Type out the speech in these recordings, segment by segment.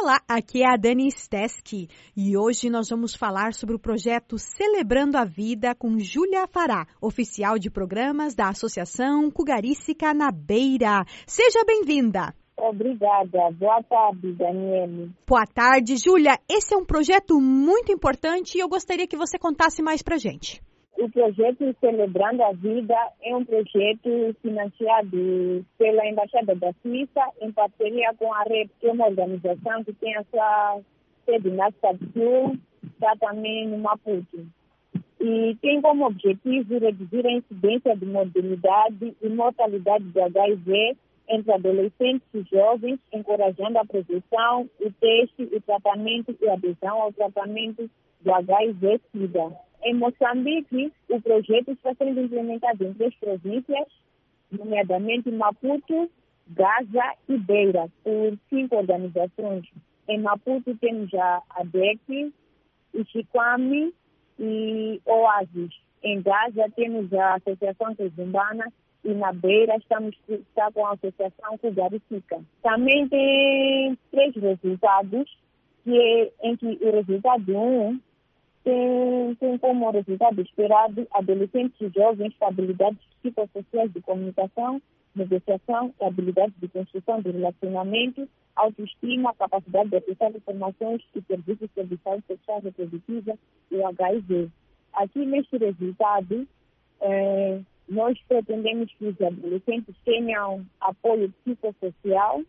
Olá, aqui é a Dani Steski e hoje nós vamos falar sobre o projeto Celebrando a Vida com Júlia Fará, oficial de programas da Associação Cugaríssica na Beira. Seja bem-vinda! Obrigada. Boa tarde, Daniele. Boa tarde, Júlia. Esse é um projeto muito importante e eu gostaria que você contasse mais pra gente. O projeto Celebrando a Vida é um projeto financiado pela Embaixada da Suíça em parceria com a REP, que é uma organização que tem a sua sede na Cidade Sul, está também no Maputo. E tem como objetivo reduzir a incidência de mortalidade e mortalidade de HIV entre adolescentes e jovens, encorajando a prevenção, o teste, o tratamento e a adesão ao tratamento do HIV-Sida. Em Moçambique, o projeto está sendo implementado em 3 províncias, nomeadamente Maputo, Gaza e Beira, por 5 organizações. Em Maputo temos a ADEC, o Chiquame e Oasis. Em Gaza temos a Associação Tezumbana e na Beira está com a Associação Cugaríssica. Também tem 3 resultados, em que o resultado 1 tem como resultado esperado adolescentes e jovens com habilidades psicossociais de comunicação, negociação e habilidades de construção de relacionamento, autoestima, capacidade de acessar informações e serviços de saúde sexual reprodutiva e o HIV. Aqui neste resultado, nós pretendemos que os adolescentes tenham apoio psicossocial,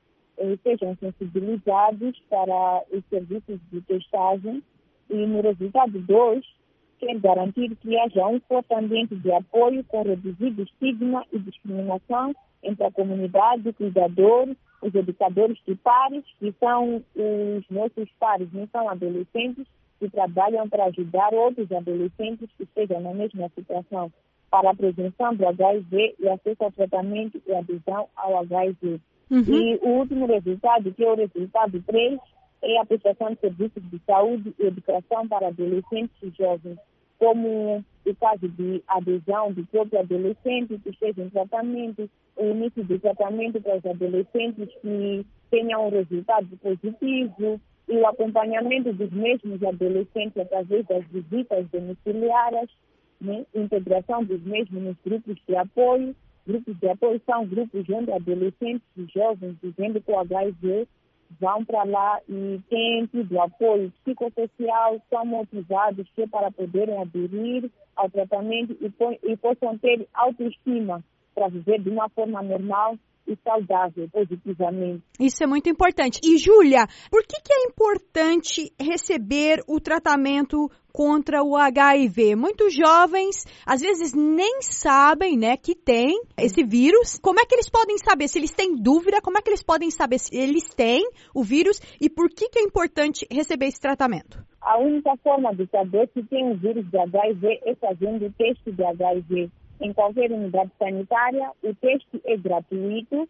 sejam sensibilizados para os serviços de testagem e no resultado 2, quer garantir que haja um forte ambiente de apoio com reduzido estigma e discriminação entre a comunidade, cuidadores, os educadores de pares, que são os nossos pares, não são adolescentes, que trabalham para ajudar outros adolescentes que estejam na mesma situação, para a prevenção do HIV e acesso ao tratamento e adesão ao HIV. E o último resultado, que é o resultado 3, é a prestação de serviços de saúde e educação para adolescentes e jovens, como o caso de adesão do próprio adolescente que esteja em tratamento, o início do tratamento para os adolescentes que tenham um resultado positivo e o acompanhamento dos mesmos adolescentes através das visitas domiciliares, integração dos mesmos nos grupos de apoio. Grupos de apoio são grupos onde adolescentes e jovens vivendo com HIV vão para lá e têm tido apoio psicossocial, são motivados para poderem aderir ao tratamento e possam ter autoestima para viver de uma forma normal e saudável, positivamente. Isso é muito importante. E, Júlia, por que é importante receber o tratamento contra o HIV? Muitos jovens, às vezes, nem sabem, que tem esse vírus. Como é que eles podem saber? Se eles têm dúvida, como é que eles podem saber se eles têm o vírus e por que é importante receber esse tratamento? A única forma de saber se tem o vírus de HIV é fazendo o teste de HIV. Em qualquer unidade sanitária, o teste é gratuito,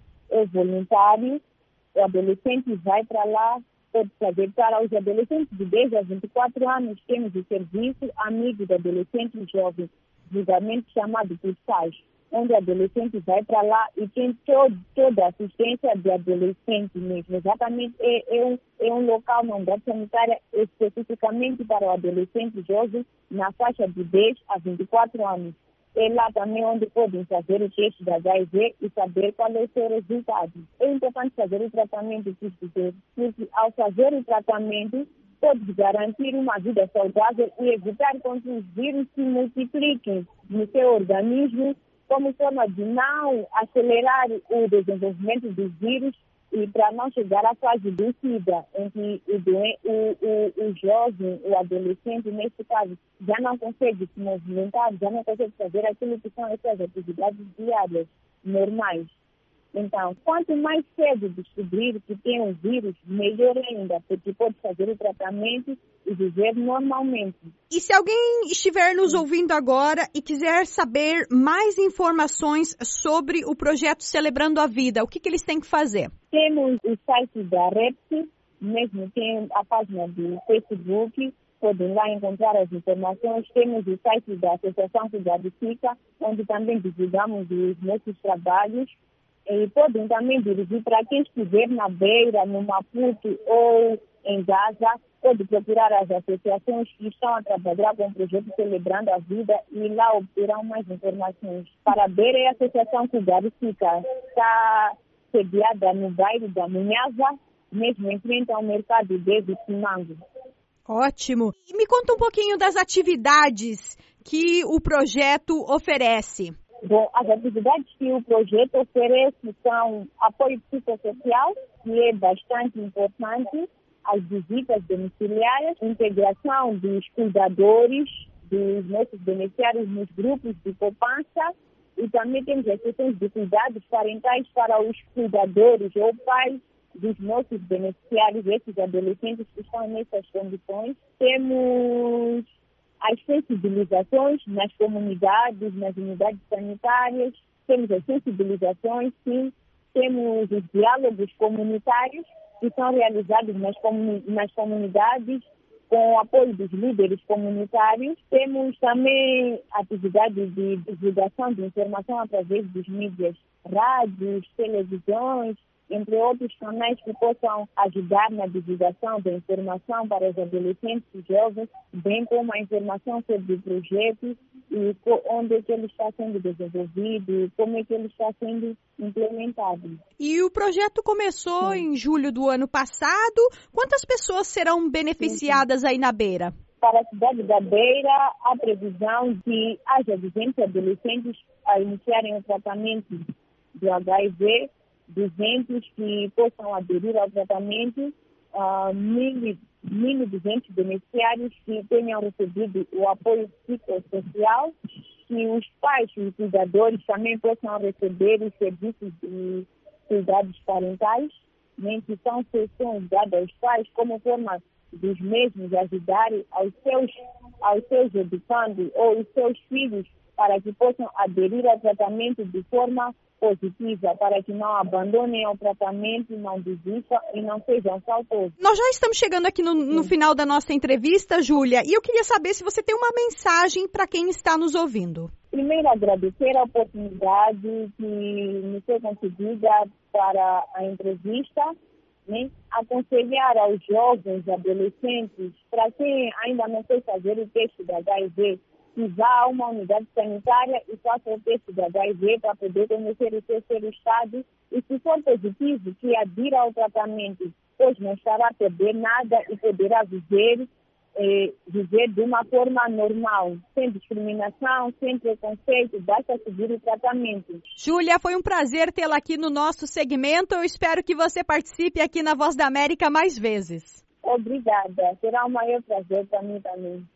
é voluntário, o adolescente vai para lá, pode fazer. Para os adolescentes de 10 a 24 anos, temos o serviço Amigo do Adolescente e Jovem, vulgarmente chamado por SAIS, onde o adolescente vai para lá e tem toda a assistência de adolescente mesmo. Exatamente, é um local, uma unidade sanitária especificamente para o adolescente jovem na faixa de 10 a 24 anos. É lá também onde podem fazer o teste da HIV e saber qual é o seu resultado. É importante fazer o tratamento, porque ao fazer o tratamento, pode garantir uma vida saudável e evitar que os vírus se multipliquem no seu organismo, como forma de não acelerar o desenvolvimento dos vírus e para não chegar à fase do SIDA, em que o jovem, o adolescente, nesse caso, já não consegue se movimentar, já não consegue fazer aquilo que são essas atividades diárias, normais. Então, quanto mais cedo descobrir que tem um vírus, melhor ainda, porque pode fazer o tratamento e viver normalmente. E se alguém estiver nos ouvindo agora e quiser saber mais informações sobre o projeto Celebrando a Vida, o que eles têm que fazer? Temos o site da REPS, mesmo tem a página do Facebook, podem lá encontrar as informações. Temos o site da Associação Cugaríssica, onde também divulgamos os nossos trabalhos. E podem também dirigir para quem estiver na Beira, no Maputo ou em Gaza, pode procurar as associações que estão a trabalhar com o projeto Celebrando a Vida e lá obterão mais informações. Para a Beira é a Associação Cugarifica, está sediada no bairro da Munhava, mesmo em frente ao mercado de Simango. Ótimo. E me conta um pouquinho das atividades que o projeto oferece. Bom, as atividades que o projeto oferece são apoio psicossocial, que é bastante importante, as visitas domiciliares, integração dos cuidadores, dos nossos beneficiários nos grupos de poupança e também temos as sessões de cuidados parentais para os cuidadores ou pais dos nossos beneficiários, esses adolescentes que estão nessas condições. Temos as sensibilizações nas comunidades, nas unidades sanitárias, temos as sensibilizações, sim, temos os diálogos comunitários que são realizados nas comunidades com o apoio dos líderes comunitários. Temos também atividades de divulgação de informação através dos mídias, rádios, televisões, entre outros canais que possam ajudar na divulgação da informação para os adolescentes e jovens, bem como a informação sobre o projeto e onde é que ele está sendo desenvolvido, como é que ele está sendo implementado. E o projeto começou em julho do ano passado. Quantas pessoas serão beneficiadas aí na Beira? Para a cidade da Beira, há previsão de haja 200 adolescentes a iniciarem o tratamento do HIV, 200 que possam aderir ao tratamento, 1.200 beneficiários que tenham recebido o apoio psicossocial, que os pais e cuidadores também possam receber os serviços de cuidados parentais, né, que são sessões dadas aos pais como forma dos mesmos ajudarem aos seus educandos ou os seus filhos para que possam aderir ao tratamento de forma positiva, para que não abandonem o tratamento, não desistam e não sejam faltosos. Nós já estamos chegando aqui no final da nossa entrevista, Júlia, e eu queria saber se você tem uma mensagem para quem está nos ouvindo. Primeiro, agradecer a oportunidade que me foi concedida para a entrevista, né? Aconselhar aos jovens, adolescentes, para quem ainda não foi fazer o teste da HIV, que vá a uma unidade sanitária e faça o teste de HIV para poder conhecer o seu estado e, se for positivo, que adira ao tratamento, pois não estará a perder nada e poderá viver de uma forma normal, sem discriminação, sem preconceito, basta seguir o tratamento. Júlia, foi um prazer tê-la aqui no nosso segmento. Eu espero que você participe aqui na Voz da América mais vezes. Obrigada, será um maior prazer para mim também.